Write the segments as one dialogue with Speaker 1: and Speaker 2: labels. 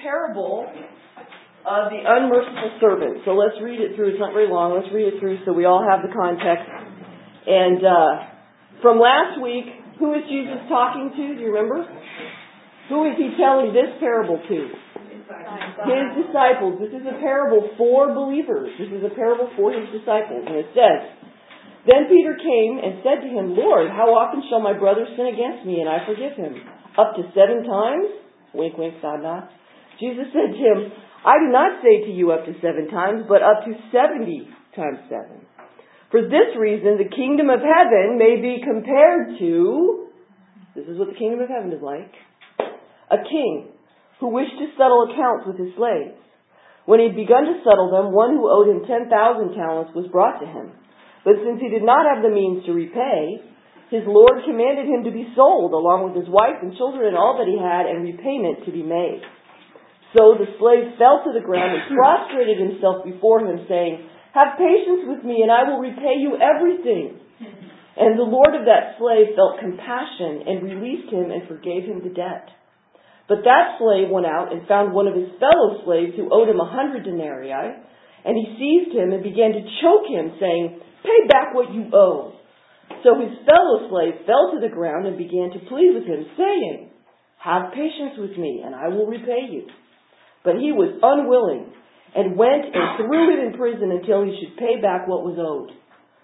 Speaker 1: parable of the unmerciful servant. So let's read it through. It's not very long. Let's read it through so we all have the context. And from last week, who is Jesus talking to? Do you remember? Who is he telling this parable to? His disciples. This is a parable for believers. This is a parable for his disciples. And it says, "Then Peter came and said to him, 'Lord, how often shall my brother sin against me and I forgive him? Up to 7 times?' Wink, wink, nod, nod. Jesus said to him, 'I do not say to you up to 7 times, but up to 70 times 7. For this reason, the kingdom of heaven may be compared to,'" this is what the kingdom of heaven is like, "a king who wished to settle accounts with his slaves. When he had begun to settle them, one who owed him 10,000 talents was brought to him. But since he did not have the means to repay, his Lord commanded him to be sold, along with his wife and children and all that he had, and repayment to be made. So the slave fell to the ground and prostrated himself before him, saying, 'Have patience with me, and I will repay you everything.' And the Lord of that slave felt compassion and released him and forgave him the debt. But that slave went out and found one of his fellow slaves who owed him 100 denarii, and he seized him and began to choke him, saying, 'Pay back what you owe.' So his fellow slave fell to the ground and began to plead with him, saying, 'Have patience with me, and I will repay you.' But he was unwilling, and went and threw him in prison until he should pay back what was owed.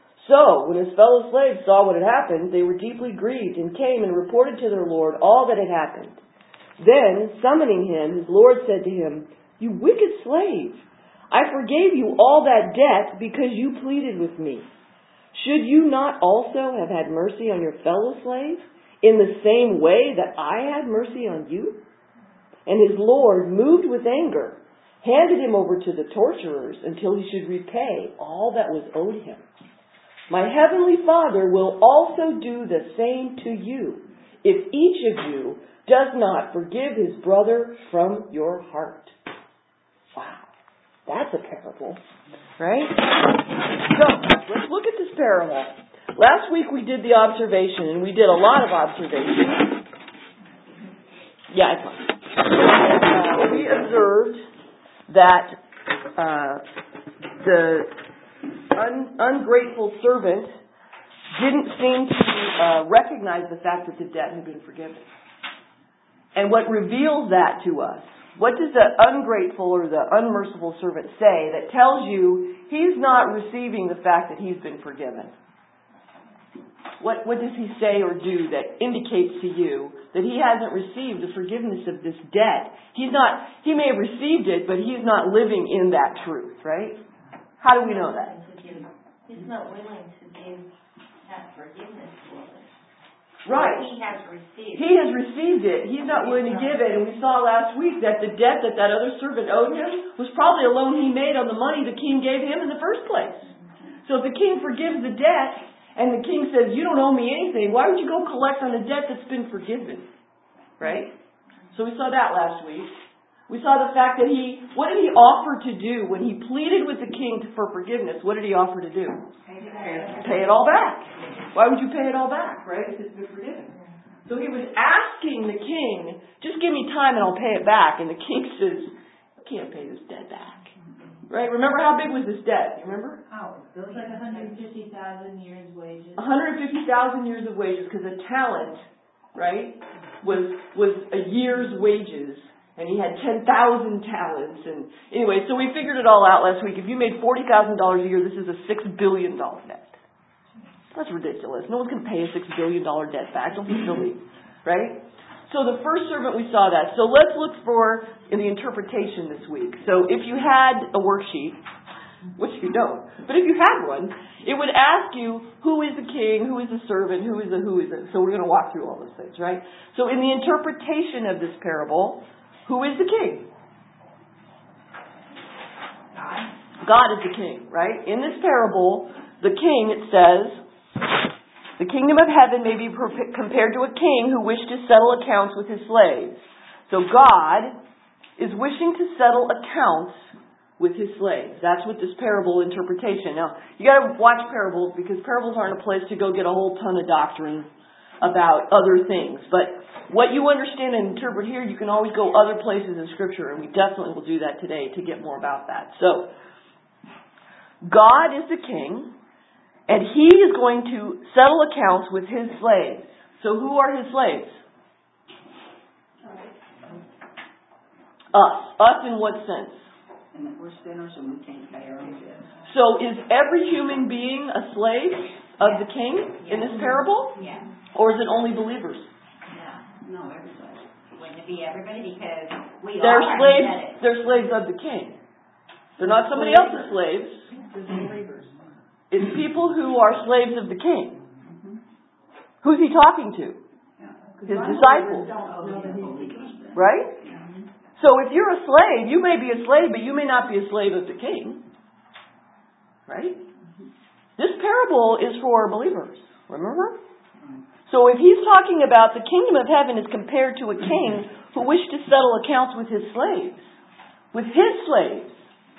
Speaker 1: So when his fellow slaves saw what had happened, they were deeply grieved, and came and reported to their Lord all that had happened. Then, summoning him, his Lord said to him, 'You wicked slave, I forgave you all that debt because you pleaded with me. Should you not also have had mercy on your fellow slave in the same way that I had mercy on you?' And his Lord, moved with anger, handed him over to the torturers until he should repay all that was owed him. My heavenly Father will also do the same to you if each of you does not forgive his brother from your heart.'" Wow, that's a parable, right? So, let's look at this parable. Last week we did the observation, and we did a lot of observations. Yeah, it's fine. We observed that the ungrateful servant didn't seem to recognize the fact that the debt had been forgiven. And what reveals that to us? What does the ungrateful or the unmerciful servant say that tells you he's not receiving the fact that he's been forgiven? What does he say or do that indicates to you that he hasn't received the forgiveness of this debt? He may have received it, but he's not living in that truth, right? How do we know that?
Speaker 2: He's not willing to give that forgiveness to others.
Speaker 1: Right.
Speaker 2: He has received.
Speaker 1: He has received it. He's not willing to give it. And we saw last week that the debt that other servant owed him was probably a loan he made on the money the king gave him in the first place. So if the king forgives the debt, and the king says, "You don't owe me anything," why would you go collect on a debt that's been forgiven? Right? So we saw that last week. We saw the fact that what did he offer to do when he pleaded with the king for forgiveness? What did he offer to do? Pay it all back. Why would you pay it all back, right? If it's been forgiven. So he was asking the king, "Just give me time and I'll pay it back." And the king says, "You can't pay this debt back." Right? Remember how big was this debt? You remember?
Speaker 3: It was like 150,000 years' wages.
Speaker 1: 150,000 years of wages, because a talent, right, was a year's wages. And he had 10,000 talents. And anyway, so we figured it all out last week. If you made $40,000 a year, this is a $6 billion debt. That's ridiculous. No one's going to pay a $6 billion debt back. Don't be silly. Right? So the first servant, we saw that. So let's look in the interpretation this week. So if you had a worksheet, which you don't, but if you had one, it would ask you, who is the king, who is the servant, who is it? So we're going to walk through all those things, right? So in the interpretation of this parable, who is the king? God is the king, right? In this parable, the king, it says, the kingdom of heaven may be compared to a king who wished to settle accounts with his slaves. So God is wishing to settle accounts with his slaves. That's what this parable interpretation. Now, you got to watch parables, because parables aren't a place to go get a whole ton of doctrine about other things. But what you understand and interpret here, you can always go other places in Scripture, and we definitely will do that today to get more about that. So, God is the king, and He is going to settle accounts with His slaves. So who are His slaves? Us. Us in what sense?
Speaker 4: And that we're sinners and we can't pay our own debts.
Speaker 1: So is every human being a slave of the king in this parable?
Speaker 2: Yeah.
Speaker 1: Or is it only believers?
Speaker 4: No, everybody.
Speaker 2: Wouldn't it be everybody? Because we
Speaker 1: They're
Speaker 2: all are
Speaker 1: slaves.
Speaker 2: indebted.
Speaker 1: They're slaves of the king. They're not somebody else's slaves.
Speaker 4: Just believers.
Speaker 1: It's people who are slaves of the king. Who's He talking to? His disciples. Right? So if you're a slave, you may be a slave, but you may not be a slave of the king. Right? This parable is for believers. Remember? So if He's talking about the kingdom of heaven is compared to a king who wished to settle accounts with his slaves. With his slaves.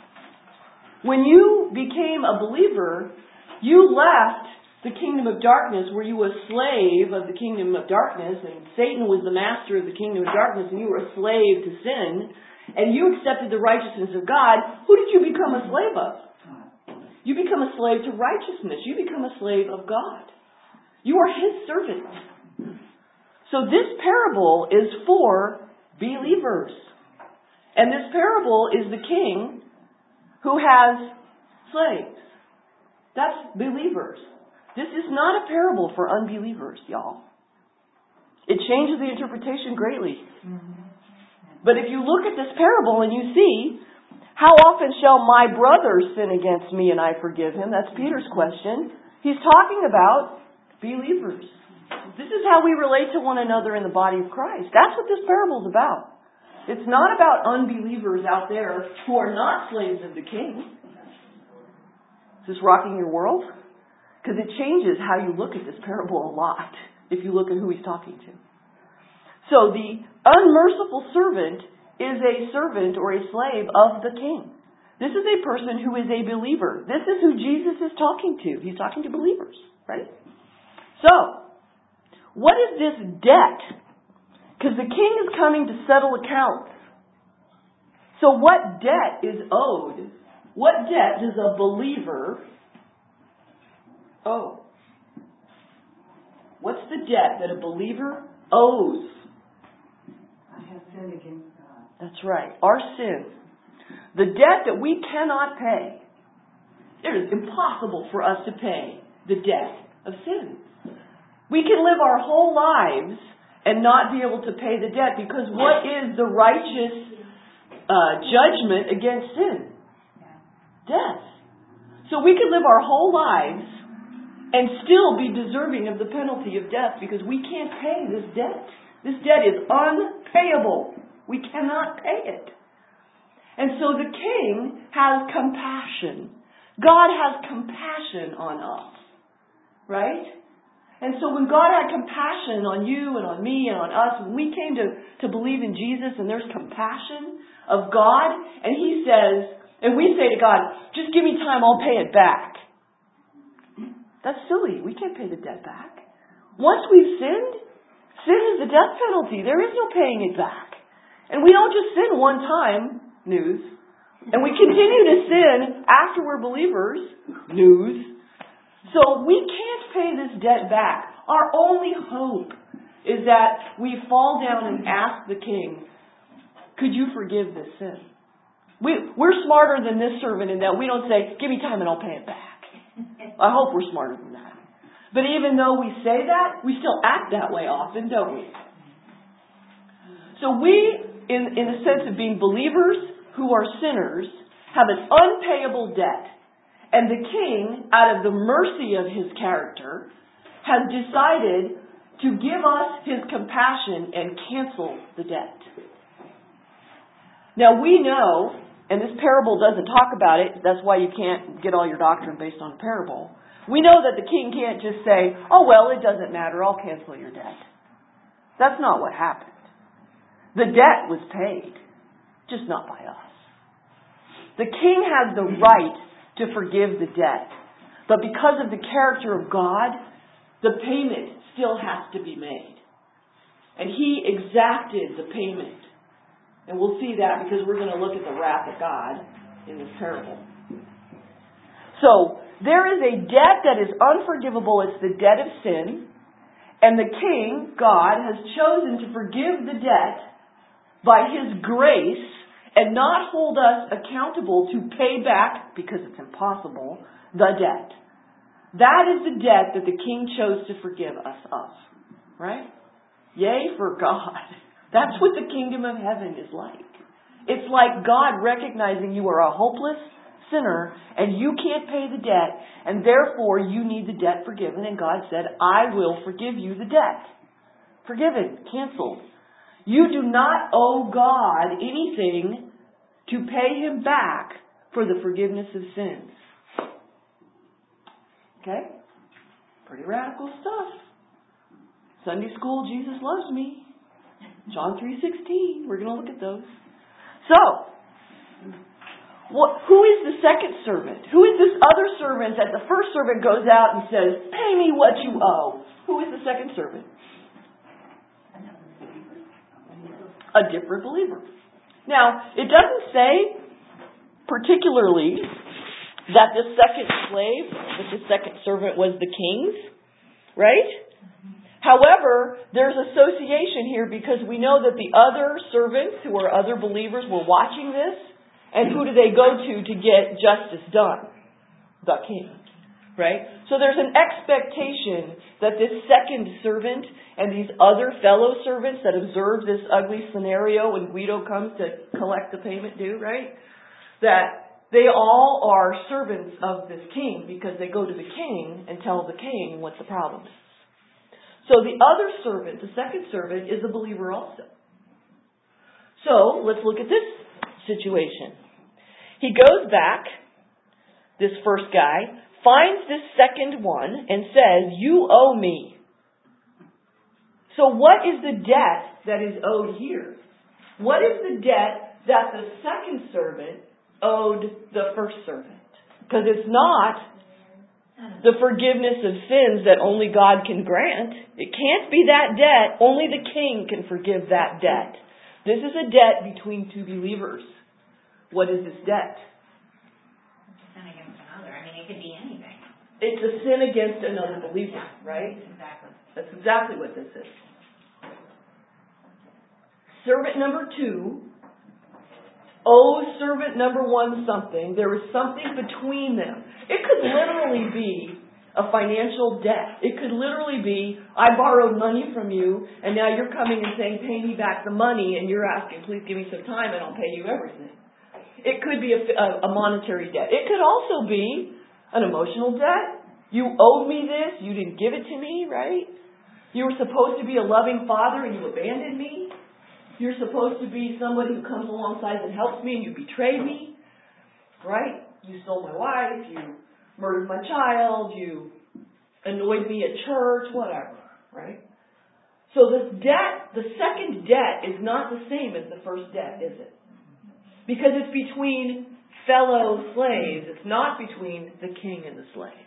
Speaker 1: When you became a believer, you left the kingdom of darkness, where you were a slave of the kingdom of darkness, and Satan was the master of the kingdom of darkness, and you were a slave to sin, and you accepted the righteousness of God. Who did you become a slave of? You become a slave to righteousness. You become a slave of God. You are His servant. So this parable is for believers. And this parable is the king who has slaves. That's believers. This is not a parable for unbelievers, y'all. It changes the interpretation greatly. But if you look at this parable and you see, how often shall my brother sin against me and I forgive him? That's Peter's question. He's talking about believers. This is how we relate to one another in the body of Christ. That's what this parable is about. It's not about unbelievers out there who are not slaves of the king. Is this rocking your world? Because it changes how you look at this parable a lot if you look at who He's talking to. So the unmerciful servant is a servant or a slave of the king. This is a person who is a believer. This is who Jesus is talking to. He's talking to believers, right? So, what is this debt? Because the king is coming to settle accounts. So what debt is owed? What debt does a believer owe? What's the debt that a believer owes?
Speaker 4: I have sinned against God.
Speaker 1: That's right. Our sin. The debt that we cannot pay. It is impossible for us to pay the debt of sin. We can live our whole lives and not be able to pay the debt, because what is the righteous judgment against sin? Death. So we could live our whole lives and still be deserving of the penalty of death, because we can't pay this debt. This debt is unpayable. We cannot pay it. And so the king has compassion. God has compassion on us. Right? And so when God had compassion on you and on me and on us, when we came to believe in Jesus, and there's compassion of God, and He says, and we say to God, just give me time, I'll pay it back. That's silly. We can't pay the debt back. Once we've sinned, sin is the death penalty. There is no paying it back. And we don't just sin one time, news. And we continue to sin after we're believers, news. So we can't pay this debt back. Our only hope is that we fall down and ask the king, could you forgive this sin? We're smarter than this servant in that we don't say, give me time and I'll pay it back. I hope we're smarter than that. But even though we say that, we still act that way often, don't we? So we, in the sense of being believers who are sinners, have an unpayable debt. And the king, out of the mercy of his character, has decided to give us his compassion and cancel the debt. Now we know, and this parable doesn't talk about it, that's why you can't get all your doctrine based on a parable. We know that the king can't just say, oh well, it doesn't matter, I'll cancel your debt. That's not what happened. The debt was paid, just not by us. The king has the right to forgive the debt. But because of the character of God, the payment still has to be made. And he exacted the payment. And we'll see that because we're going to look at the wrath of God in this parable. So, there is a debt that is unforgivable. It's the debt of sin. And the king, God, has chosen to forgive the debt by his grace and not hold us accountable to pay back, because it's impossible, the debt. That is the debt that the king chose to forgive us of. Right? Yay for God. That's what the kingdom of heaven is like. It's like God recognizing you are a hopeless sinner and you can't pay the debt, and therefore you need the debt forgiven. And God said, I will forgive you the debt. Forgiven. Canceled. You do not owe God anything to pay him back for the forgiveness of sins. Okay? Pretty radical stuff. Sunday school, Jesus loves me. John 3:16. We're going to look at those. So, who is the second servant? Who is this other servant that the first servant goes out and says, pay me what you owe? Who is the second servant? A different believer. Now, it doesn't say particularly that the second slave, that the second servant was the king's, right? However, there's association here because we know that the other servants who are other believers were watching this. And who do they go to get justice done? The king. Right? So there's an expectation that this second servant and these other fellow servants that observe this ugly scenario when Guido comes to collect the payment due, right? That they all are servants of this king because they go to the king and tell the king what the problem is. So the other servant, the second servant, is a believer also. So let's look at this situation. He goes back, this first guy, finds this second one and says, you owe me. So what is the debt that is owed here? What is the debt that the second servant owed the first servant? Because it's not the forgiveness of sins that only God can grant. It can't be that debt. Only the king can forgive that debt. This is a debt between two believers. What is this debt?
Speaker 2: Sin against another. I mean, it could be anything.
Speaker 1: It's a sin against another believer, right?
Speaker 2: Exactly.
Speaker 1: That's exactly what this is. Servant number 2 owes servant number 1 something. There is something between them. It could literally be a financial debt. It could literally be, I borrowed money from you, and now you're coming and saying, pay me back the money, and you're asking, please give me some time, and I'll pay you everything. It could be a monetary debt. It could also be an emotional debt. You owed me this. You didn't give it to me, right? You were supposed to be a loving father and you abandoned me. You're supposed to be somebody who comes alongside and helps me and you betray me, right? You stole my wife. You murdered my child. You annoyed me at church, whatever, right? So this debt, the second debt, is not the same as the first debt, is it? Because it's between fellow slaves. It's not between the king and the slave.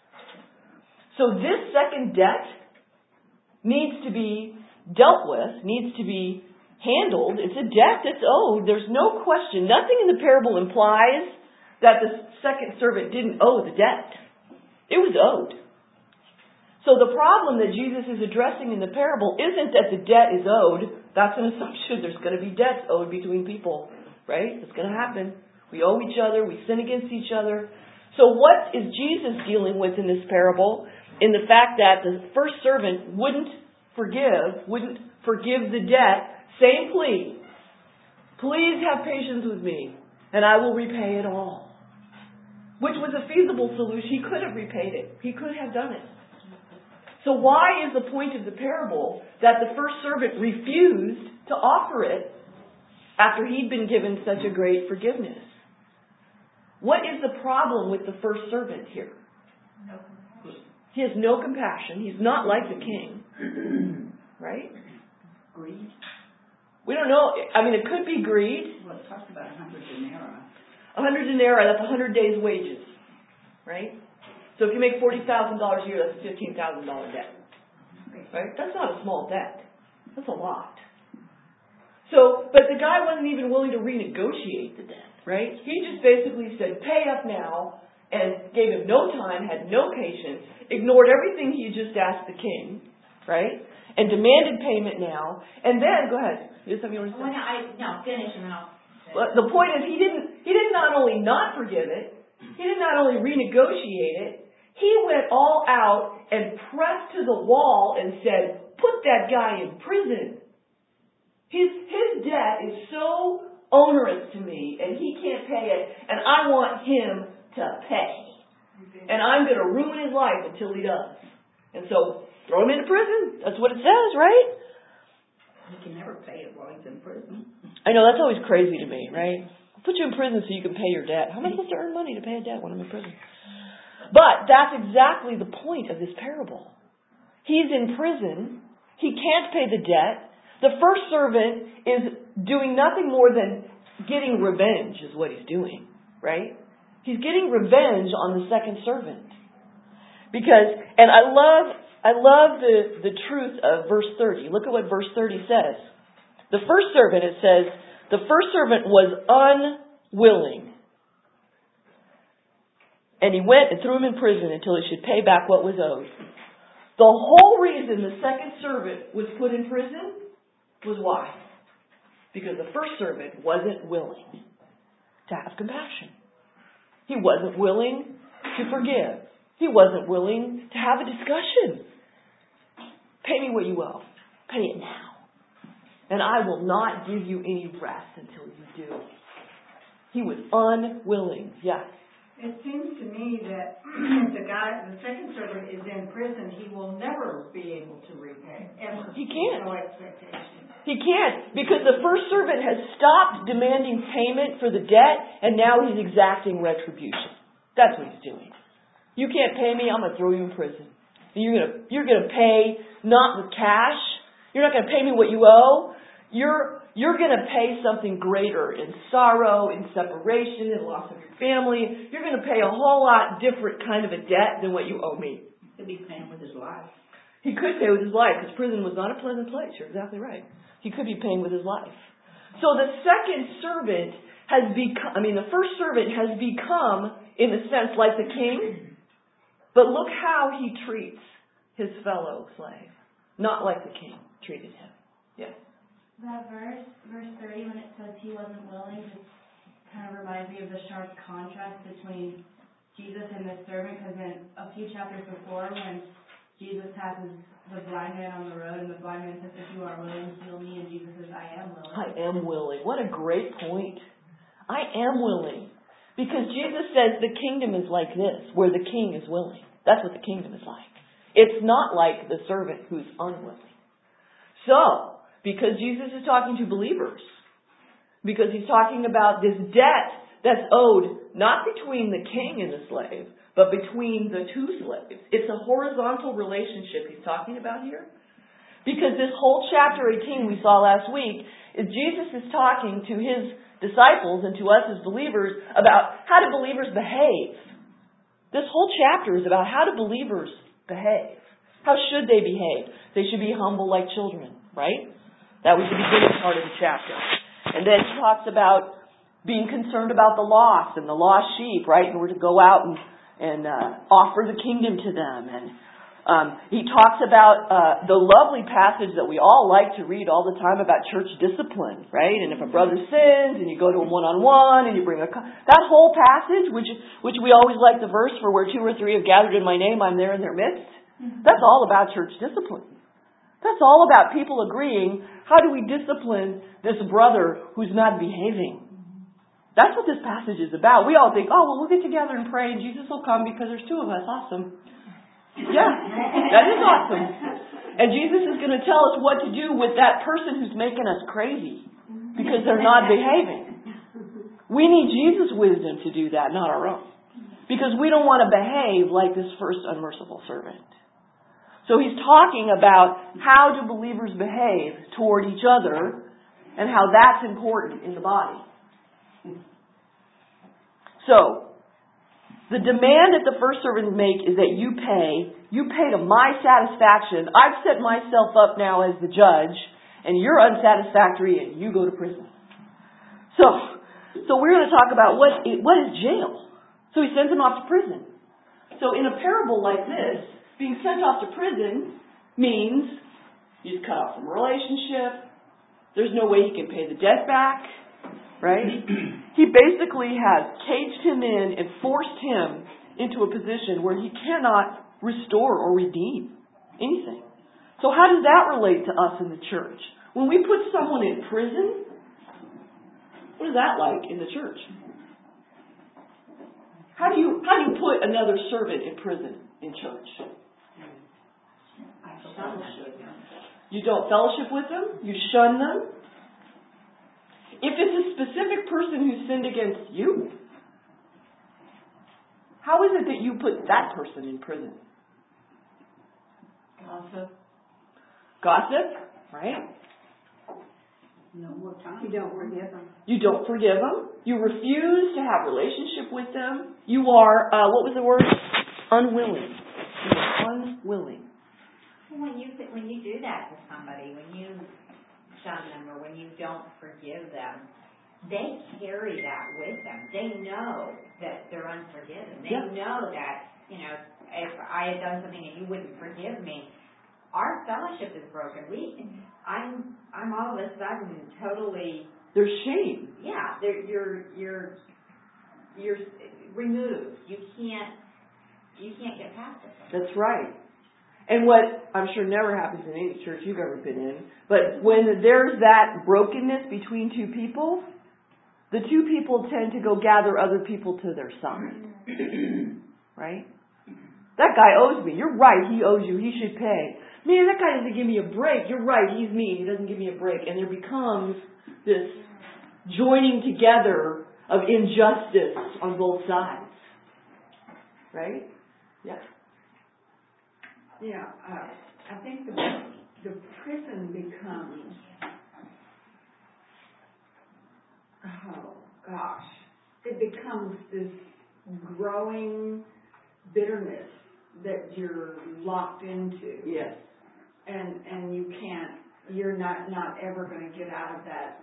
Speaker 1: So this second debt needs to be dealt with, needs to be handled. It's a debt that's owed. There's no question. Nothing in the parable implies that the second servant didn't owe the debt. It was owed. So the problem that Jesus is addressing in the parable isn't that the debt is owed. That's an assumption. There's going to be debts owed between people. Right? It's going to happen. We owe each other. We sin against each other. So what is Jesus dealing with in this parable? In the fact that the first servant wouldn't forgive the debt. Same plea. Please have patience with me, and I will repay it all. Which was a feasible solution. He could have repaid it. He could have done it. So why is the point of the parable that the first servant refused to offer it after he'd been given such a great forgiveness? What is the problem with the first servant here?
Speaker 2: No compassion.
Speaker 1: He has no compassion. He's not like the king. Right?
Speaker 4: Greed?
Speaker 1: We don't know. I mean, it could be greed.
Speaker 4: Well, it talks about 100 denarii.
Speaker 1: 100 denarii, that's 100 days' wages. Right? So if you make $40,000 a year, that's a $15,000 debt. Right? That's not a small debt. That's a lot. So, but the guy wasn't even willing to renegotiate the debt, right? He just basically said, pay up now, and gave him no time, had no patience, ignored everything he just asked the king, right? And demanded payment now. And then, go ahead. You have something you want to say?
Speaker 2: No, finish and then I'll...
Speaker 1: Well, the point is, he didn't not only not forgive it, he did not only renegotiate it, he went all out and pressed to the wall and said, put that guy in prison. His debt is so onerous to me, and he can't pay it, and I want him to pay. And I'm going to ruin his life until he does. And so, throw him into prison. That's what it says, right?
Speaker 4: He can never pay it while he's in prison.
Speaker 1: I know, that's always crazy to me, right? I'll put you in prison so you can pay your debt. How am I supposed to earn money to pay a debt when I'm in prison? But that's exactly the point of this parable. He's in prison. He can't pay the debt. The first servant is doing nothing more than getting revenge is what he's doing, right? He's getting revenge on the second servant. Because, and I love the truth of verse 30. Look at what verse 30 says. The first servant, it says, the first servant was unwilling. And he went and threw him in prison until he should pay back what was owed. The whole reason the second servant was put in prison was why? Because the first servant wasn't willing to have compassion. He wasn't willing to forgive. He wasn't willing to have a discussion. Pay me what you owe. Pay it now. And I will not give you any rest until you do. He was unwilling. Yes.
Speaker 5: It seems to me that if the second servant is in prison, he will never be able to repay. Ever.
Speaker 1: He can't.
Speaker 5: No expectation.
Speaker 1: He can't, because the first servant has stopped demanding payment for the debt, and now he's exacting retribution. That's what he's doing. You can't pay me, I'm going to throw you in prison. You're going to pay not with cash. You're not going to pay me what you owe. You're going to pay something greater in sorrow, in separation, in loss of your family. You're going to pay a whole lot different kind of a debt than what you owe me.
Speaker 4: He'll be paying with his life.
Speaker 1: He could pay with his life, because prison was not a pleasant place. You're exactly right. He could be paying with his life. So the second servant the first servant has become, in a sense, like the king. But look how he treats his fellow slave. Not like the king treated him. Yes.
Speaker 3: That verse 30, when it says he wasn't willing, just kind of reminds me of the sharp contrast between Jesus and the servant, because in a few chapters before, when Jesus passes the blind man on the road, and the blind man says, if you are willing, heal me, and Jesus says, I am willing.
Speaker 1: I am willing. What a great point. I am willing. Because Jesus says the kingdom is like this, where the king is willing. That's what the kingdom is like. It's not like the servant who's unwilling. So, because Jesus is talking to believers, because he's talking about this debt that's owed not between the king and the slave, but between the two slaves. It's a horizontal relationship he's talking about here. Because this whole chapter 18 we saw last week is Jesus is talking to his disciples and to us as believers about how do believers behave. This whole chapter is about how do believers behave. How should they behave? They should be humble like children, right? That was the beginning part of the chapter. And then he talks about being concerned about the lost and the lost sheep, right? And we're to go out and offer the kingdom to them. And he talks about the lovely passage that we all like to read all the time about church discipline, right? And if a brother sins and you go to him one-on-one and you bring that whole passage, which we always like the verse for where 2 or 3 have gathered in my name, I'm there in their midst. That's all about church discipline. That's all about people agreeing, how do we discipline this brother who's not behaving? That's what this passage is about. We all think, oh, well, we'll get together and pray and Jesus will come because there's 2 of us. Awesome. Yeah, that is awesome. And Jesus is going to tell us what to do with that person who's making us crazy because they're not behaving. We need Jesus' wisdom to do that, not our own. Because we don't want to behave like this first unmerciful servant. So he's talking about how do believers behave toward each other and how that's important in the body. So, The demand that the first servant make is that you pay to my satisfaction. I've set myself up now as the judge, and you're unsatisfactory, and you go to prison. So we're going to talk about what is jail. So he sends him off to prison. So in a parable like this, being sent off to prison means he's cut off from a relationship. There's no way he can pay the debt back. Right? He basically has caged him in and forced him into a position where he cannot restore or redeem anything. So how does that relate to us in the church? When we put someone in prison, what is that like in the church? How do you put another servant in prison in church? You don't fellowship with them? You shun them? If it's a specific person who sinned against you, how is it that you put that person in prison? Gossip, right?
Speaker 4: No more time. You don't forgive them.
Speaker 1: You don't forgive them. You refuse to have a relationship with them. You are, what was the word? Unwilling. You are unwilling.
Speaker 2: When you do that to somebody, when you shun them or when you don't forgive them, they carry that with them. They know that they're unforgiven. They know that, if I had done something and you wouldn't forgive me, our fellowship is broken. I'm all of a sudden totally.
Speaker 1: There's shame.
Speaker 2: Yeah, you're removed. You can't get past it.
Speaker 1: That's right. And what I'm sure never happens in any church you've ever been in, but when there's that brokenness between two people, the two people tend to go gather other people to their side. Right? That guy owes me. You're right, he owes you. He should pay. Man, that guy doesn't give me a break. You're right, he's mean. He doesn't give me a break. And there becomes this joining together of injustice on both sides. Right? Yeah.
Speaker 5: Yeah, I think the prison becomes, it becomes this growing bitterness that you're locked into.
Speaker 1: Yes.
Speaker 5: And you're not ever going to get out of that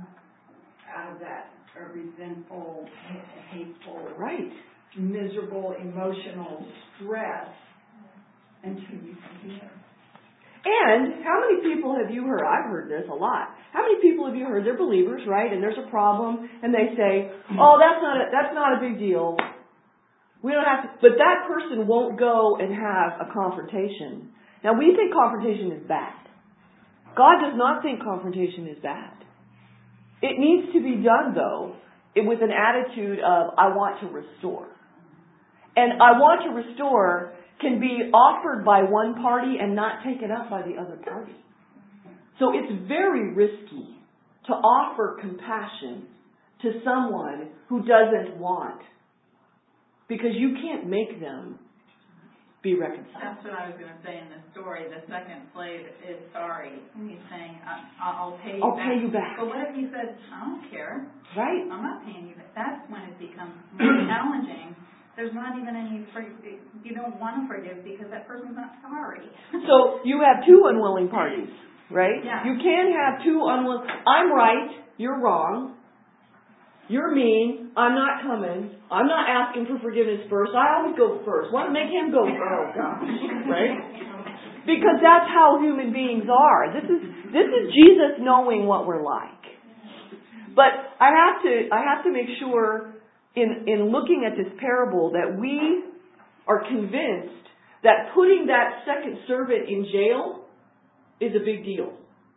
Speaker 5: resentful, hateful,
Speaker 1: right,
Speaker 5: miserable, emotional stress until you forgive.
Speaker 1: And how many people have you heard? I've heard this a lot. How many people have you heard? They're believers, right? And there's a problem, and they say, "Oh, that's not a big deal. We don't have to." But that person won't go and have a confrontation. Now, we think confrontation is bad. God does not think confrontation is bad. It needs to be done, though, with an attitude of, I want to restore. And I want to restore can be offered by one party and not taken up by the other party. So it's very risky to offer compassion to someone who doesn't want, because you can't make them be reconciled.
Speaker 4: That's what I was going to say in the story. The second slave is sorry. And he's saying, I'll pay you back.
Speaker 1: I'll pay you back.
Speaker 4: But what if he said, I don't care.
Speaker 1: Right.
Speaker 4: I'm not paying you back. That's when it becomes more challenging. There's not even any, you don't want to forgive because that person's not sorry.
Speaker 1: So you have two unwilling parties, right?
Speaker 4: Yeah.
Speaker 1: You can have two unwilling. I'm right. You're wrong. You're mean. I'm not coming. I'm not asking for forgiveness first. I always go first. Why don't make him go first? Oh, gosh. Right? Because that's how human beings are. This is Jesus knowing what we're like. But I have to make sure in looking at this parable that we are convinced that putting that second servant in jail is a big deal.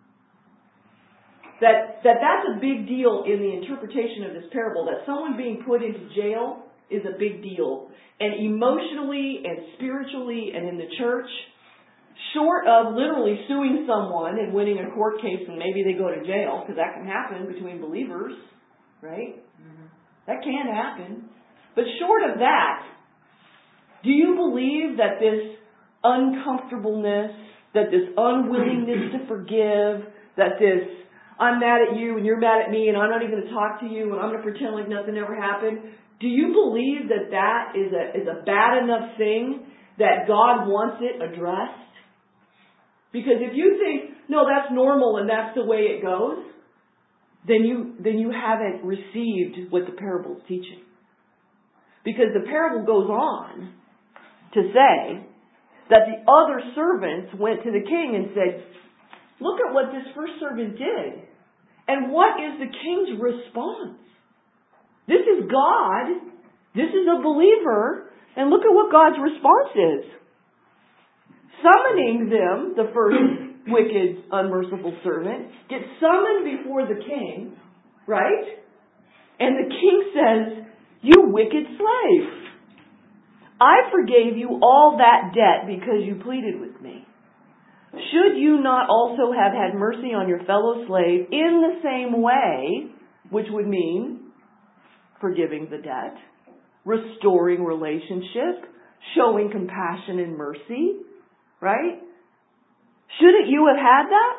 Speaker 1: That's a big deal in the interpretation of this parable, that someone being put into jail is a big deal. And emotionally and spiritually and in the church, short of literally suing someone and winning a court case and maybe they go to jail, because that can happen between believers, right? Mm-hmm. That can happen. But short of that, do you believe that this uncomfortableness, that this unwillingness to forgive, that this I'm mad at you and you're mad at me and I'm not even going to talk to you and I'm going to pretend like nothing ever happened. Do you believe that that is a bad enough thing that God wants it addressed? Because if you think, no, that's normal and that's the way it goes, then you haven't received what the parable is teaching. Because the parable goes on to say that the other servants went to the king and said, look at what this first servant did. And what is the king's response? This is God. This is a believer. And look at what God's response is. Summoning them, the first wicked, unmerciful servant, gets summoned before the king, right? And the king says, you wicked slave, I forgave you all that debt because you pleaded with me. Should you not also have had mercy on your fellow slave in the same way, which would mean forgiving the debt, restoring relationship, showing compassion and mercy, right? Shouldn't you have had that?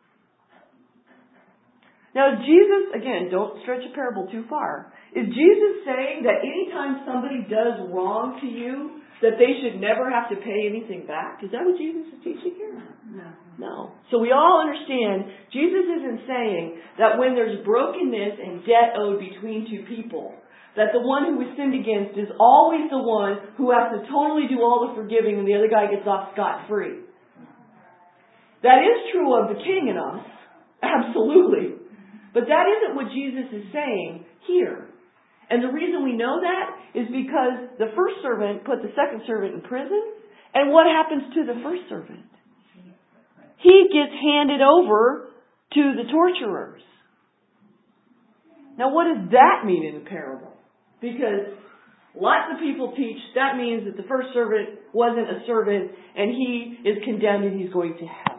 Speaker 1: Now, Jesus, again, don't stretch a parable too far. Is Jesus saying that anytime somebody does wrong to you, that they should never have to pay anything back? Is that what Jesus is teaching here? No. So we all understand, Jesus isn't saying that when there's brokenness and debt owed between two people, that the one who was sinned against is always the one who has to totally do all the forgiving and the other guy gets off scot-free. That is true of the king and us. Absolutely. But that isn't what Jesus is saying here. And the reason we know that is because the first servant put the second servant in prison. And what happens to the first servant? He gets handed over to the torturers. Now what does that mean in the parable? Because lots of people teach that means that the first servant wasn't a servant and he is condemned and he's going to hell.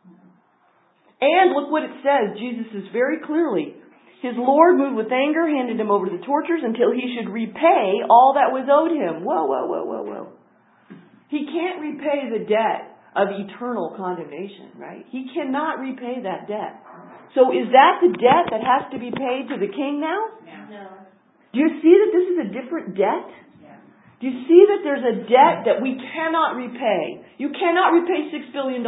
Speaker 1: And look what it says. Jesus says very clearly, his Lord, moved with anger, handed him over to the torturers until he should repay all that was owed him. Whoa. He can't repay the debt of eternal condemnation, right? He cannot repay that debt. So is that the debt that has to be paid to the king now?
Speaker 2: No.
Speaker 1: Do you see that this is a different debt?
Speaker 2: Yeah.
Speaker 1: Do you see that there's a debt that we cannot repay? You cannot repay $6 billion.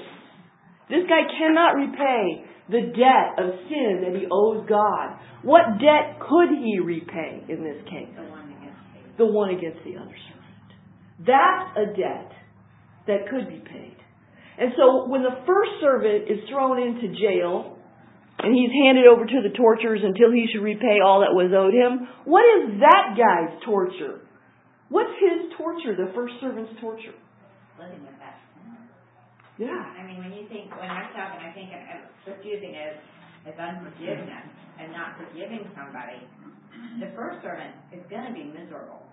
Speaker 1: This guy cannot repay the debt of sin that he owes God. What debt could he repay in this case? The one against the other servant. That's a debt that could be paid. And so when the first servant is thrown into jail and he's handed over to the torturers until he should repay all that was owed him, what is that guy's torture? What's his torture, the first servant's torture?
Speaker 2: Living with that.
Speaker 1: Yeah.
Speaker 2: I mean, when I'm talking, I think what's using as unforgiveness and not forgiving somebody, the first servant is going to be miserable.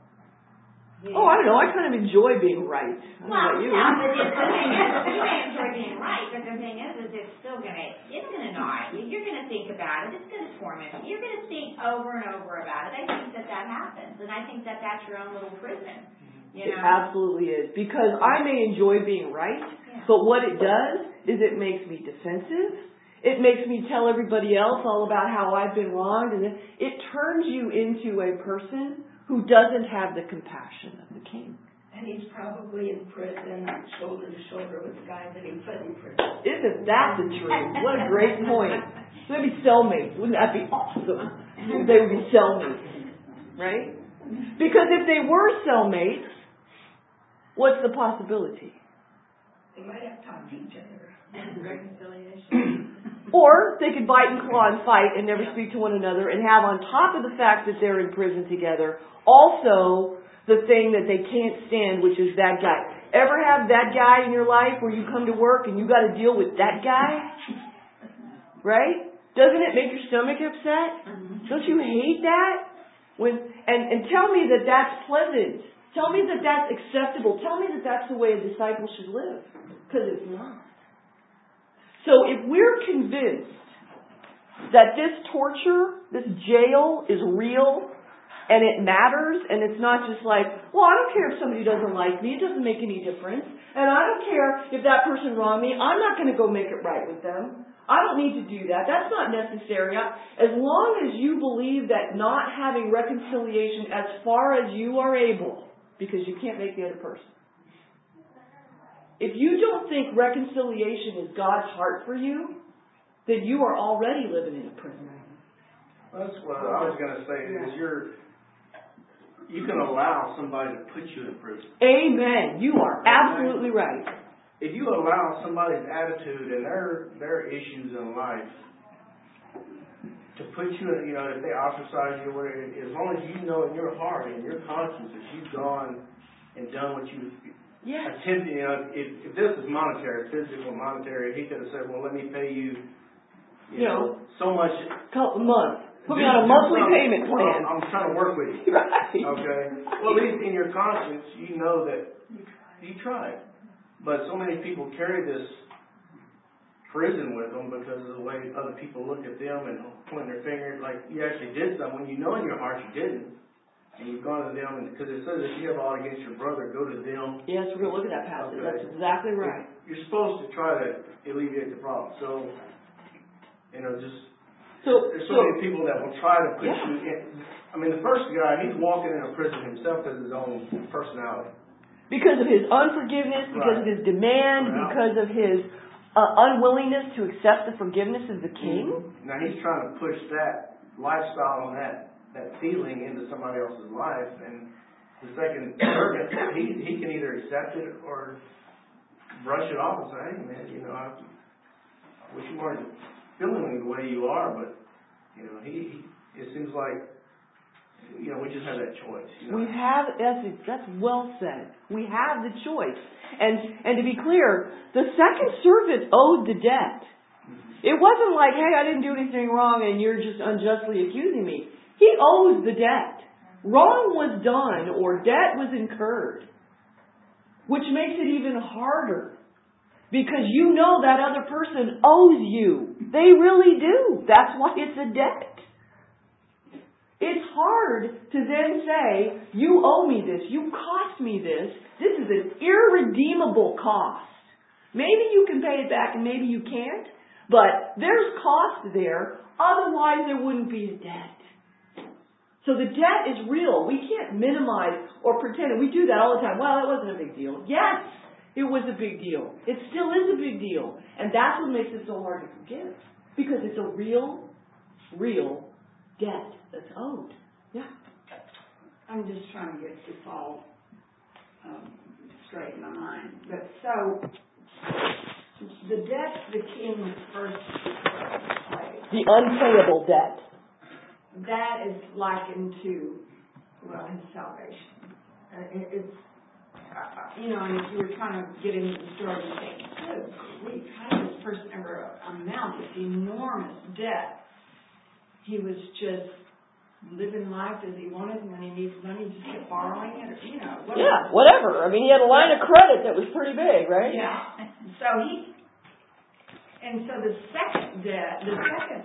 Speaker 1: Oh, I don't know. I kind of enjoy being right. I don't know about you.
Speaker 2: Yeah, but the thing is, you may enjoy being right, but the thing is it's still it's going to gnaw at you. You're going to think about it. It's going to torment you. You're going to think over and over about it. I think that happens, and I think that that's your own little prison. You know?
Speaker 1: It absolutely is. Because I may enjoy being right, but what it does is it makes me defensive. It makes me tell everybody else all about how I've been wronged. And it turns you into a person who doesn't have the compassion of the king.
Speaker 5: And he's probably in prison, shoulder to shoulder with the guy that he put in prison.
Speaker 1: Isn't that the truth? What a great point. So they'd be cellmates. Wouldn't that be awesome? They would be cellmates. Right? Because if they were cellmates, what's the possibility?
Speaker 5: They might have talked to each other.
Speaker 2: Reconciliation.
Speaker 1: Or they could bite and claw and fight and never speak to one another and have on top of the fact that they're in prison together also the thing that they can't stand, which is that guy. Ever have that guy in your life where you come to work and you got to deal with that guy? Right? Doesn't it make your stomach upset? Don't you hate that? And tell me that that's pleasant. Tell me that that's acceptable. Tell me that that's the way a disciple should live. Because it's not. So if we're convinced that this torture, this jail is real, And it matters, and it's not just like, well, I don't care if somebody doesn't like me, it doesn't make any difference. And I don't care if that person wronged me, I'm not going to go make it right with them. I don't need to do that. That's not necessary. As long as you believe that not having reconciliation as far as you are able, because you can't make the other person. If you don't think reconciliation is God's heart for you, then you are already living in a prison.
Speaker 6: That's what I was going to say, is you can allow somebody to put you in prison.
Speaker 1: Amen. You are absolutely right.
Speaker 6: If you allow somebody's attitude and their issues in life to put you in, if they ostracize you, whatever, as long as you know in your heart and your conscience that you've gone and done what you attempted, if this is monetary, physical, monetary, he could have said, well, let me pay you, so much.
Speaker 1: Couple months. Put me on a monthly payment plan.
Speaker 6: I'm trying to work with you.
Speaker 1: Right.
Speaker 6: Okay? Well, at least in your conscience, you know that you tried. But so many people carry this prison with them because of the way other people look at them and point their finger like you actually did something when you know in your heart you didn't. And you've gone to them, because it says if you have aught against your brother, go to them.
Speaker 1: Yes, we're going to look at that passage.
Speaker 6: Okay.
Speaker 1: That's exactly right.
Speaker 6: You're supposed to try to alleviate the problem. So, there's so many people that will try to put you in. I mean, the first guy, he's walking in a prison himself because of his own personality.
Speaker 1: Because of his unforgiveness, because of his demand, because of his unwillingness to accept the forgiveness of the king.
Speaker 6: Now he's trying to push that lifestyle and that feeling into somebody else's life, and the second servant, he can either accept it or brush it off and say, hey man, I wish you weren't feeling the way you are, but it seems like we just have that choice.
Speaker 1: We have, that's well said. We have the choice. And to be clear, the second servant owed the debt. It wasn't like, hey, I didn't do anything wrong and you're just unjustly accusing me. He owes the debt. Wrong was done or debt was incurred, which makes it even harder. Because you know that other person owes you. They really do. That's why it's a debt. It's hard to then say, you owe me this, you cost me this is an irredeemable cost. Maybe you can pay it back and maybe you can't, but there's cost there, otherwise there wouldn't be a debt. So the debt is real. We can't minimize or pretend, and we do that all the time. Well, it wasn't a big deal. Yes, it was a big deal. It still is a big deal. And that's what makes it so hard to forgive. Because it's a real debt that's owed. Yeah.
Speaker 5: I'm just trying to get this all straight in my mind. But so, the debt the king first paid.
Speaker 1: The unpayable debt.
Speaker 5: That is likened to, his salvation. It's, and if you were trying to get into the story and think, good grief, how did this person ever amount this enormous debt? He was just living life as he wanted, and when he needs money, he just kept borrowing it, or, whatever.
Speaker 1: Yeah, whatever. I mean, he had a line of credit that was pretty big, right?
Speaker 5: Yeah. So the second debt, the second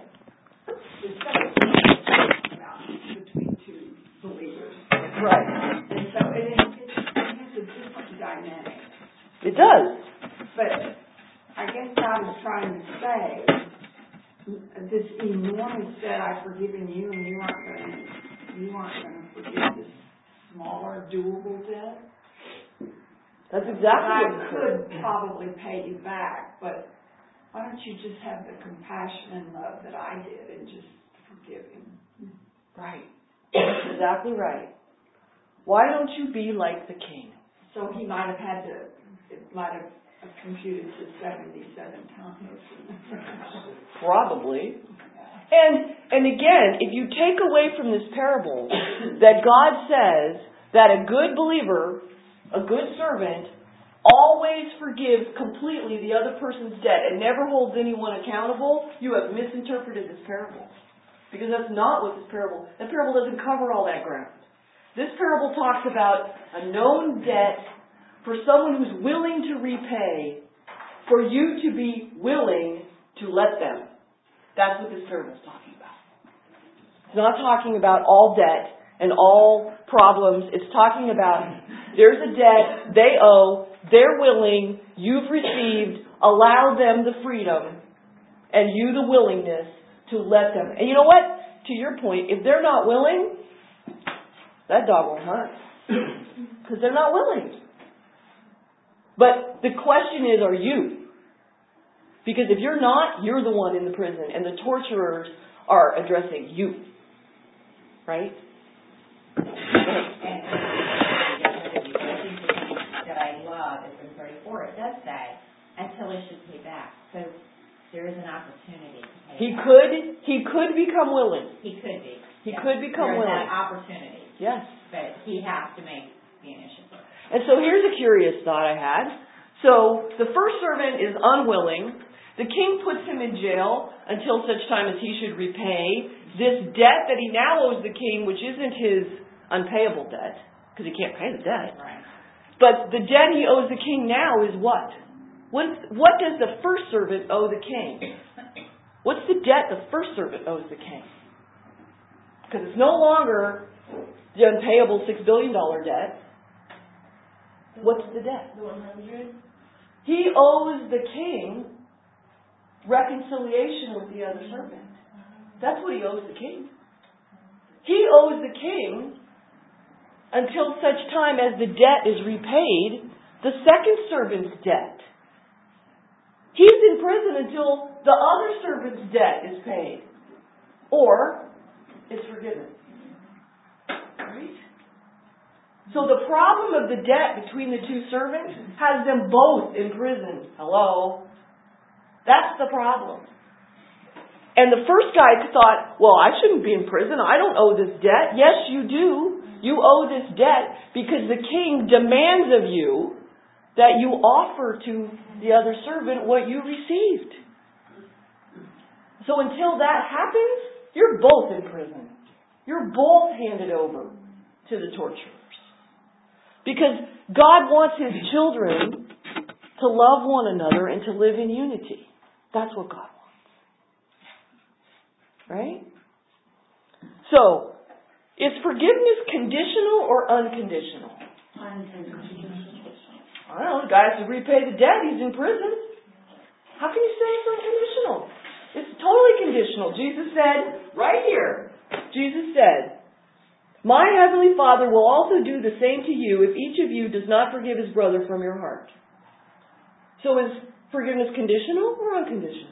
Speaker 5: about between two believers.
Speaker 1: Right.
Speaker 5: And so it has a different dynamic.
Speaker 1: It does.
Speaker 5: But I guess God is trying to say, this enormous debt I've forgiven you, and you aren't going to forgive this smaller, doable debt.
Speaker 1: That's exactly what
Speaker 5: I could probably pay you back, but why don't you just have the compassion and love that I did and just forgive him?
Speaker 1: Right. That's exactly right. Why don't you be like the king?
Speaker 5: So he might have computed to 77 times.
Speaker 1: Probably. And again, if you take away from this parable that God says that a good believer, a good servant, always forgives completely the other person's debt and never holds anyone accountable, you have misinterpreted this parable. Because that's not what that parable doesn't cover all that ground. This parable talks about a known debt for someone who's willing to repay, for you to be willing to let them. That's what this parable is talking about. It's not talking about all debt and all problems. It's talking about there's a debt, they owe, they're willing, you've received, allow them the freedom and you the willingness to let them. And you know what? To your point, if they're not willing, that dog won't hunt. Because they're not willing. But the question is, are you? Because if you're not, you're the one in the prison, and the torturers are addressing you. Right?
Speaker 2: And I think the thing that I love is in 34, it does say, until they should pay back. So there is an opportunity to pay back.
Speaker 1: He could become willing.
Speaker 2: He could be.
Speaker 1: He could become willing.
Speaker 2: There's that opportunity.
Speaker 1: Yes.
Speaker 2: But he has to make the initiative.
Speaker 1: And so here's a curious thought I had. So the first servant is unwilling. The king puts him in jail until such time as he should repay this debt that he now owes the king, which isn't his unpayable debt, because he can't pay the debt.
Speaker 2: Right.
Speaker 1: But the debt he owes the king now is what? What does the first servant owe the king? What's the debt the first servant owes the king? Because it's no longer the unpayable $6 billion debt. What's the debt?
Speaker 3: The 100?
Speaker 1: He owes the king reconciliation with the other servant. That's what he owes the king. He owes the king until such time as the debt is repaid, the second servant's debt. He's in prison until the other servant's debt is paid. Or it's forgiven. Right? So the problem of the debt between the two servants has them both in prison. Hello? That's the problem. And the first guy thought, well, I shouldn't be in prison. I don't owe this debt. Yes, you do. You owe this debt because the king demands of you that you offer to the other servant what you received. So until that happens, you're both in prison. You're both handed over to the torturers. Because God wants His children to love one another and to live in unity. That's what God wants. Right? So, is forgiveness conditional or unconditional?
Speaker 3: Unconditional.
Speaker 1: I don't know. The guy has to repay the debt. He's in prison. How can you say it's unconditional? It's totally conditional. Jesus said, right here, Jesus said, my heavenly Father will also do the same to you if each of you does not forgive his brother from your heart. So is forgiveness conditional or unconditional?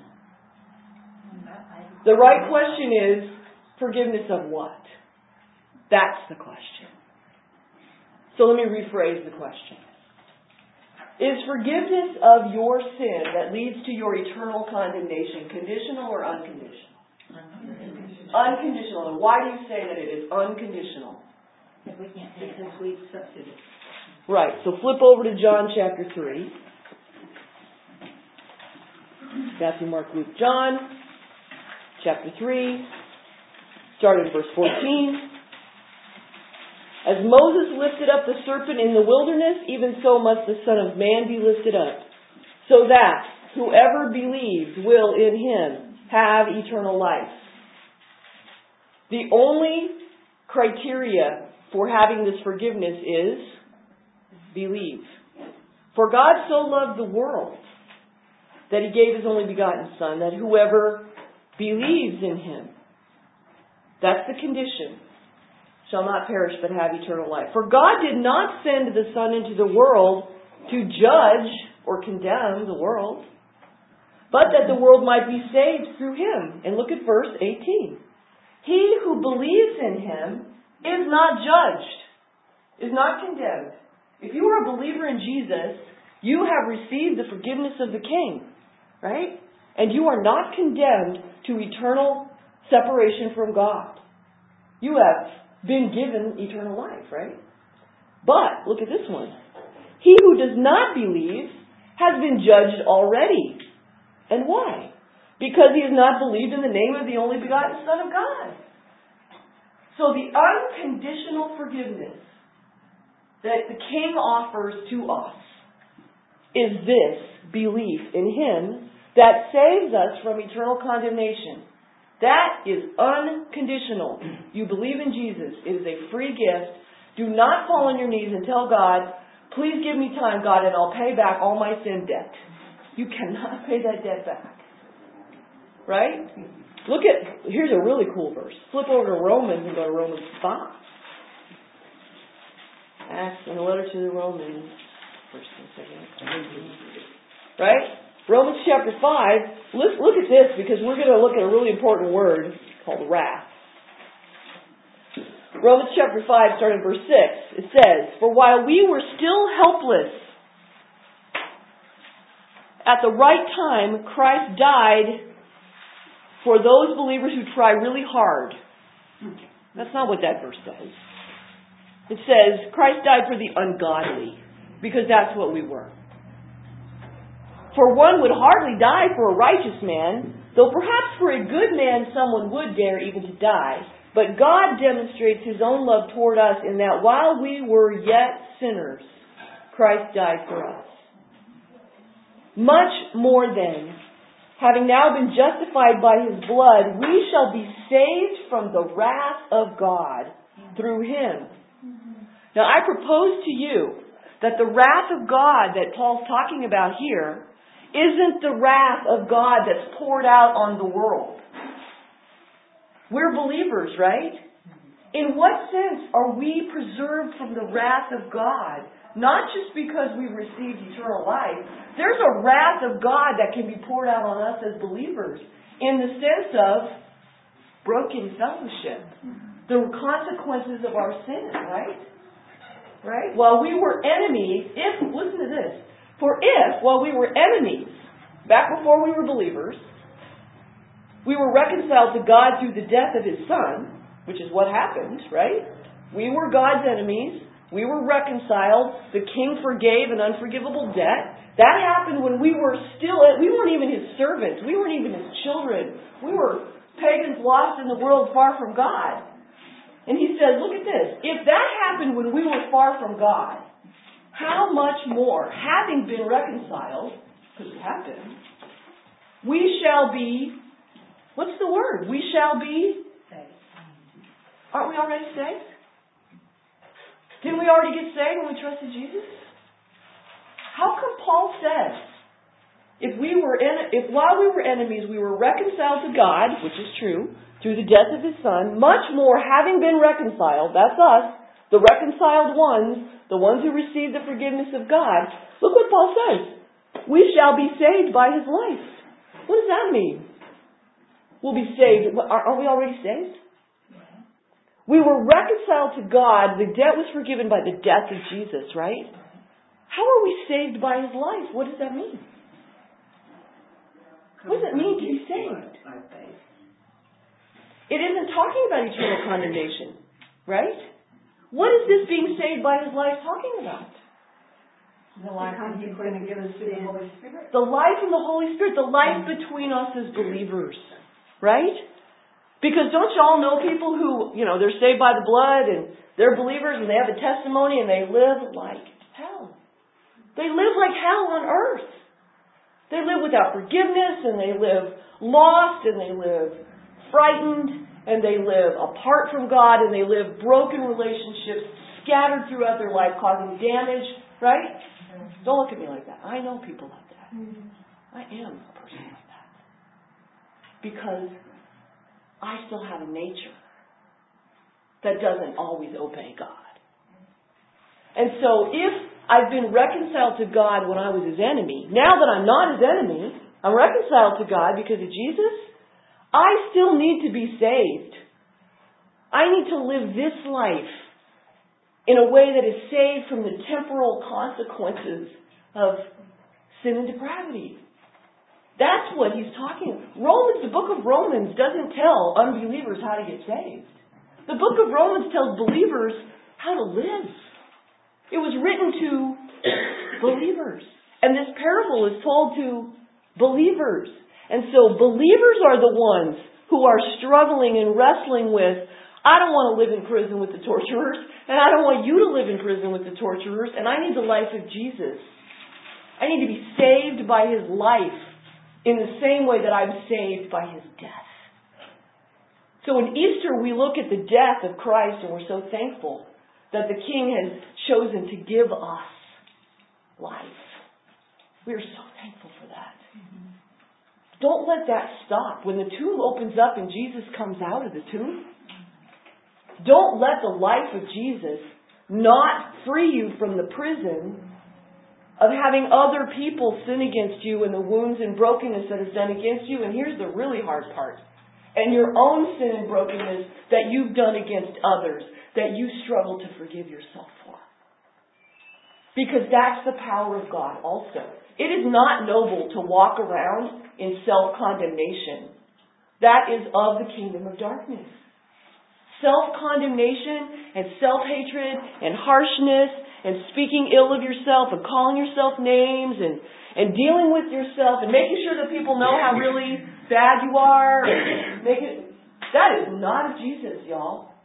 Speaker 1: The right question is, forgiveness of what? That's the question. So let me rephrase the question. Is forgiveness of your sin that leads to your eternal condemnation conditional or unconditional? Unconditional. And why do you say that it is unconditional?
Speaker 2: Because we accepted it.
Speaker 1: Right. So flip over to John chapter 3. Matthew, Mark, Luke, John. Chapter 3. Start in verse 14. As Moses lifted up the serpent in the wilderness, even so must the Son of Man be lifted up, so that whoever believes will in him have eternal life. The only criteria for having this forgiveness is believe. For God so loved the world that He gave His only begotten Son, that whoever believes in Him, that's the condition, shall not perish but have eternal life. For God did not send the Son into the world to judge or condemn the world, but that the world might be saved through Him. And look at verse 18. He who believes in Him is not judged, is not condemned. If you are a believer in Jesus, you have received the forgiveness of the King, right? And you are not condemned to eternal separation from God. You have been given eternal life, right? But, look at this one. He who does not believe has been judged already. And why? Because he has not believed in the name of the only begotten Son of God. So the unconditional forgiveness that the King offers to us is this belief in Him that saves us from eternal condemnation, That is unconditional. You believe in Jesus. It is a free gift. Do not fall on your knees and tell God, please give me time, God, and I'll pay back all my sin debt. You cannot pay that debt back. Right? Here's a really cool verse. Flip over to Romans and go to Romans 5. Acts and the letter to the Romans. First and second. Right? Romans chapter 5. Let's look at this because we're going to look at a really important word called wrath. Romans chapter 5, starting verse 6. It says, "For while we were still helpless, at the right time, Christ died for those believers who try really hard." That's not what that verse says. It says, Christ died for the ungodly, because that's what we were. For one would hardly die for a righteous man, though perhaps for a good man someone would dare even to die. But God demonstrates His own love toward us in that while we were yet sinners, Christ died for us. Much more then, having now been justified by His blood, we shall be saved from the wrath of God through Him. Now I propose to you that the wrath of God that Paul's talking about here isn't the wrath of God that's poured out on the world. We're believers, right? In what sense are we preserved from the wrath of God? Not just because we received eternal life. There's a wrath of God that can be poured out on us as believers in the sense of broken fellowship. The consequences of our sin, right? Right? While we were enemies, listen to this. While we were enemies, back before we were believers, we were reconciled to God through the death of His Son, which is what happened, right? We were God's enemies. We were reconciled. The King forgave an unforgivable debt. That happened when we weren't even His servants. We weren't even His children. We were pagans lost in the world far from God. And He says, look at this. If that happened when we were far from God, how much more, having been reconciled, because we have been, we shall be, what's the word? We shall be saved. Aren't we already saved? Didn't we already get saved when we trusted Jesus? How come Paul says, if while we were enemies, we were reconciled to God, which is true, through the death of His Son, much more having been reconciled, that's us, the reconciled ones, the ones who receive the forgiveness of God. Look what Paul says. We shall be saved by His life. What does that mean? We'll be saved. Aren't we already saved? We were reconciled to God. The debt was forgiven by the death of Jesus, right? How are we saved by His life? What does that mean? What does it mean to be saved? It isn't talking about eternal condemnation, right? What is this being saved by His life talking about?
Speaker 5: The life He's going to give us through the Holy Spirit.
Speaker 1: The life in the Holy Spirit, the life between us as believers, right? Because don't you all know people who, they're saved by the blood and they're believers and they have a testimony and they live like hell. They live like hell on earth. They live without forgiveness and they live lost and they live frightened and they live apart from God and they live broken relationships scattered throughout their life causing damage, right? Don't look at me like that. I know people like that. I am a person like that. Because I still have a nature that doesn't always obey God. And so if I've been reconciled to God when I was His enemy, now that I'm not His enemy, I'm reconciled to God because of Jesus, I still need to be saved. I need to live this life in a way that is saved from the temporal consequences of sin and depravity. That's what he's talking. The book of Romans doesn't tell unbelievers how to get saved. The book of Romans tells believers how to live. It was written to believers. And this parable is told to believers. And so believers are the ones who are struggling and wrestling with, I don't want to live in prison with the torturers, and I don't want you to live in prison with the torturers, and I need the life of Jesus. I need to be saved by His life in the same way that I'm saved by His death. So in Easter, we look at the death of Christ and we're so thankful that the King has chosen to give us life. We are so thankful for that. Don't let that stop. When the tomb opens up and Jesus comes out of the tomb, don't let the life of Jesus not free you from the prison of having other people sin against you and the wounds and brokenness that is done against you. And here's the really hard part. And your own sin and brokenness that you've done against others, that you struggle to forgive yourself for. Because that's the power of God also. It is not noble to walk around in self-condemnation. That is of the kingdom of darkness. Self-condemnation and self-hatred and harshness and speaking ill of yourself and calling yourself names and dealing with yourself and making sure that people know how really bad you are. That is not of Jesus, y'all.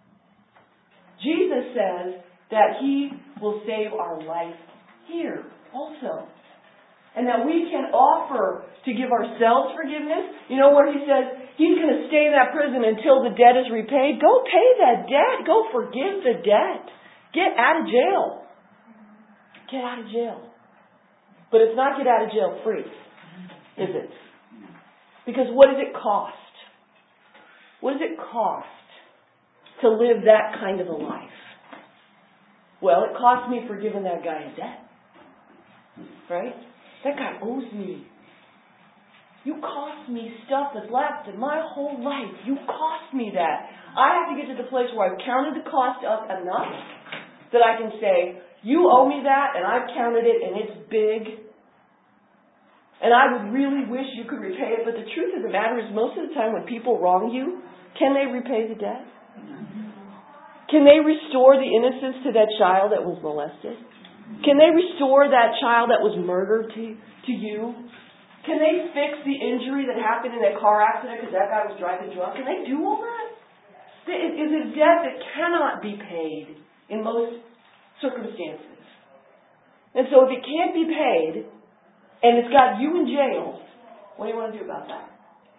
Speaker 1: Jesus says that He will save our life here also. And that we can offer to give ourselves forgiveness. You know where He says He's going to stay in that prison until the debt is repaid? Go pay that debt. Go forgive the debt. Get out of jail. Get out of jail. But it's not get out of jail free, is it? Because what does it cost? What does it cost to live that kind of a life? Well, it cost me forgiving that guy his debt. Right? That guy owes me. You cost me stuff that's lasted my whole life. You cost me that. I have to get to the place where I've counted the cost up enough that I can say, you owe me that, and I've counted it, and it's big. And I would really wish you could repay it. But the truth of the matter is, most of the time when people wrong you, can they repay the debt? Can they restore the innocence to that child that was molested? Can they restore that child that was murdered to you? Can they fix the injury that happened in that car accident because that guy was driving drunk? Can they do all that? It is a debt that cannot be paid in most circumstances. And so if it can't be paid, and it's got you in jail, what do you want to do about that?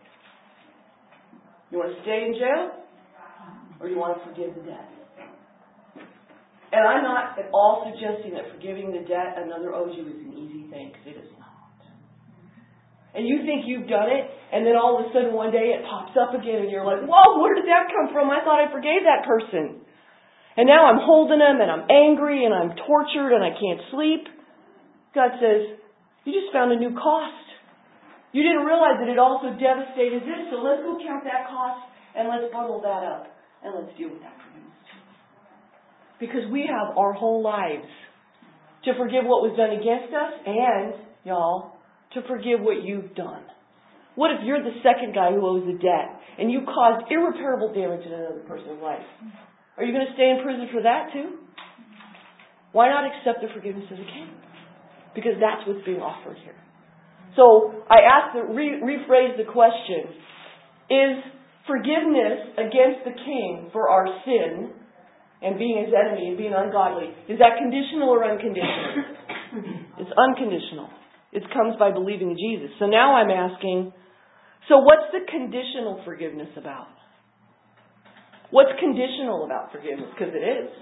Speaker 1: You want to stay in jail? Or you want to forgive the debt? And I'm not at all suggesting that forgiving the debt another owes you is an easy thing, because it is not. And you think you've done it, and then all of a sudden one day it pops up again, and you're like, whoa, where did that come from? I thought I forgave that person. And now I'm holding them, and I'm angry, and I'm tortured, and I can't sleep. God says, you just found a new cost. You didn't realize that it also devastated this, so let's go count that cost, and let's bundle that up, and let's deal with that forgiveness too. Because we have our whole lives to forgive what was done against us, and, y'all, to forgive what you've done. What if you're the second guy who owes a debt, and you caused irreparable damage in another person's life? Are you going to stay in prison for that too? Why not accept the forgiveness of the King? Because that's what's being offered here. So I ask to rephrase the question. Is forgiveness against the King for our sin and being His enemy and being ungodly, is that conditional or unconditional? It's unconditional. It comes by believing in Jesus. So now I'm asking, so what's the conditional forgiveness about? What's conditional about forgiveness? Because it is.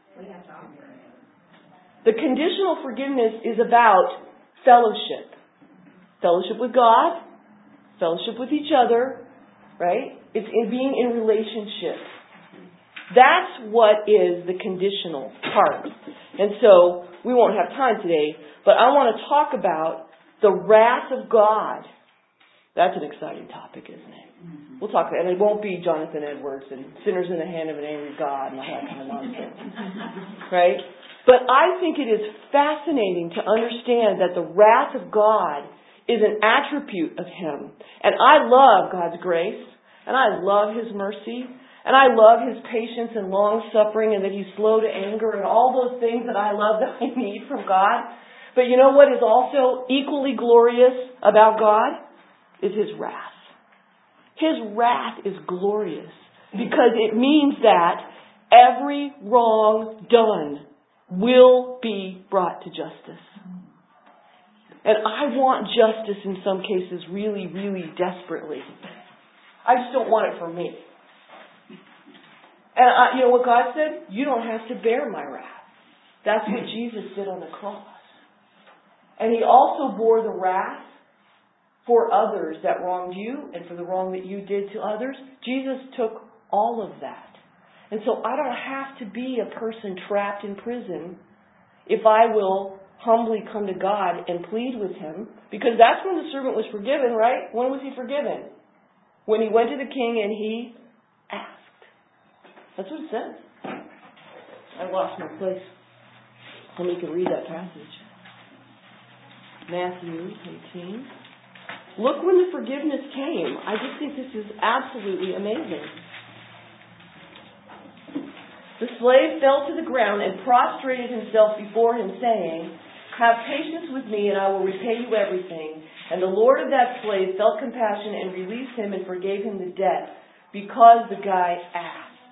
Speaker 1: The conditional forgiveness is about fellowship. Fellowship with God, fellowship with each other, right? It's in being in relationship. That's what is the conditional part. And so, we won't have time today, but I want to talk about the wrath of God. That's an exciting topic, isn't it? We'll talk about it. And it won't be Jonathan Edwards and sinners in the hand of an angry God and all that kind of nonsense. Right? But I think it is fascinating to understand that the wrath of God is an attribute of Him. And I love God's grace, and I love His mercy, and I love His patience and long-suffering, and that He's slow to anger, and all those things that I love that I need from God. But you know what is also equally glorious about God? Is His wrath. His wrath is glorious because it means that every wrong done will be brought to justice. And I want justice in some cases really, really desperately. I just don't want it for me. And you know what God said? You don't have to bear my wrath. That's what Jesus did on the cross. And He also bore the wrath for others that wronged you and for the wrong that you did to others. Jesus took all of that. And so I don't have to be a person trapped in prison if I will humbly come to God and plead with Him. Because that's when the servant was forgiven, right? When was he forgiven? When he went to the king and he asked. That's what it says. I lost my place. Somebody can read that passage. Matthew 18. Look when the forgiveness came. I just think this is absolutely amazing. The slave fell to the ground and prostrated himself before him, saying, "Have patience with me, and I will repay you everything." And the Lord of that slave felt compassion and released him and forgave him the debt, because the guy asked.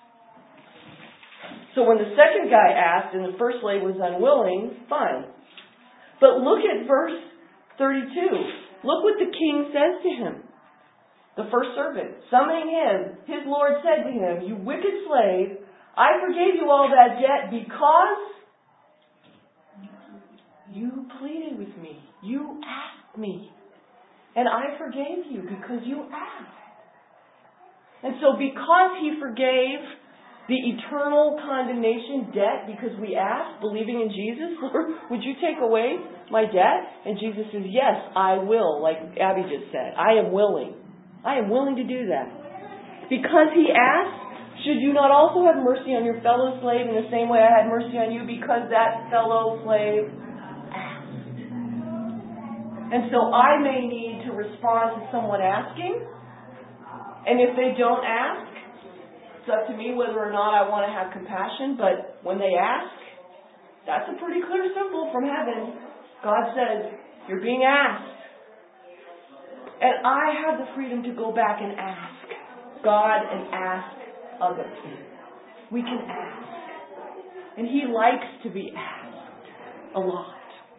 Speaker 1: So when the second guy asked and the first slave was unwilling, fine. But look at verse 32. Look what the king says to him. The first servant, summoning him, his Lord said to him, "You wicked slave, I forgave you all that debt because you pleaded with me. You asked me. And I forgave you because you asked." And so because He forgave the eternal condemnation debt because we asked, believing in Jesus, "Lord, would you take away my debt?" And Jesus says, "Yes, I will," like Abby just said. I am willing. I am willing to do that. Because He asked, should you not also have mercy on your fellow slave in the same way I had mercy on you, because that fellow slave asked? And so I may need to respond to someone asking. And if they don't ask, it's up to me whether or not I want to have compassion. But when they ask, that's a pretty clear symbol from heaven. God says, you're being asked. And I have the freedom to go back and ask God and ask others. We can ask. And He likes to be asked a lot.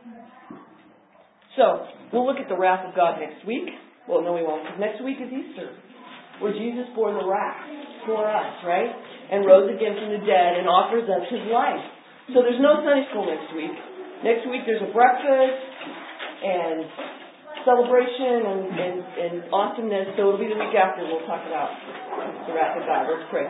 Speaker 1: So, we'll look at the wrath of God next week. Well, no, we won't, because next week is Easter, where Jesus bore the wrath for us, right? And rose again from the dead and offers us His life. So there's no Sunday school next week. Next week there's a breakfast and celebration and awesomeness. So it'll be the week after we'll talk about the wrath of God. Let's pray.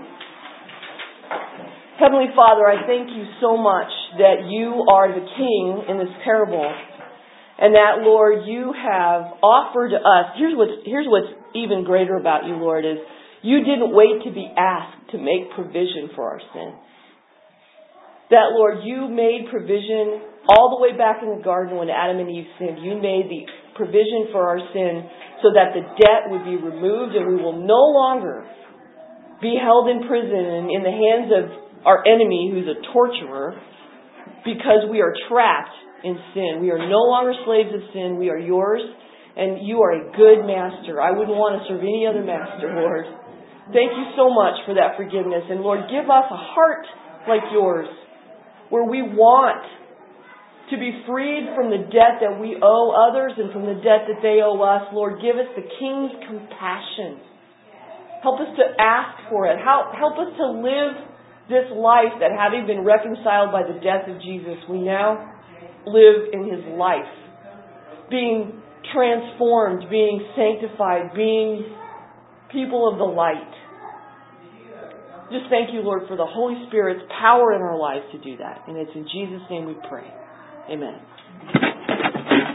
Speaker 1: Heavenly Father, I thank You so much that You are the King in this parable. And that, Lord, You have offered us. Here's what's even greater about You, Lord, is You didn't wait to be asked to make provision for our sin. That, Lord, You made provision all the way back in the garden when Adam and Eve sinned. You made the provision for our sin so that the debt would be removed and we will no longer be held in prison and in the hands of our enemy, who's a torturer, because we are trapped in sin. We are no longer slaves of sin. We are Yours, and You are a good master. I wouldn't want to serve any other master, Lord. Thank You so much for that forgiveness. And Lord, give us a heart like Yours, where we want to be freed from the debt that we owe others and from the debt that they owe us. Lord, give us the King's compassion. Help us to ask for it. Help us to live this life that, having been reconciled by the death of Jesus, we now live in His life, being transformed, being sanctified, being people of the light. Just thank You, Lord, for the Holy Spirit's power in our lives to do that. And it's in Jesus' name we pray. Amen.